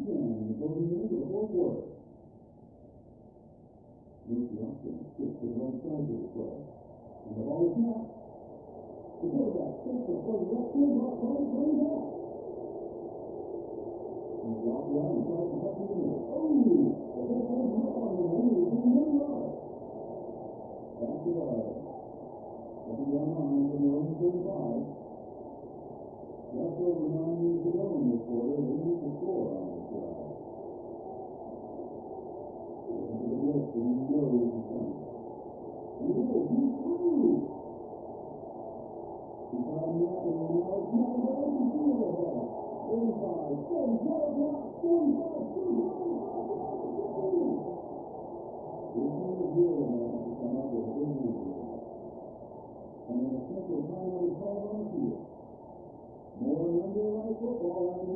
10 in the closing minutes of the fourth quarter. Luke Johnson kicks to the right side for the play. And the ball is snapped. The quarterback takes the play left, handoff right, running back. He's blocked out and tries to cut through the middle. Oh! The ball is not on him, only within 1 yard. Back to Bud. Second down 9 from their own 35. Just over 9 minutes to go in this quarter. They need to score on this drive. Listen to the blitz, and he knows it's coming. And it is. He's through. He found nothing, and now it's nothing but open field ahead. 35, 40, 12 blocks, 45, 2, 50. This team is good, and they have to come up with a big answer. And an essential timeout is called on the field. More Monday Night Football after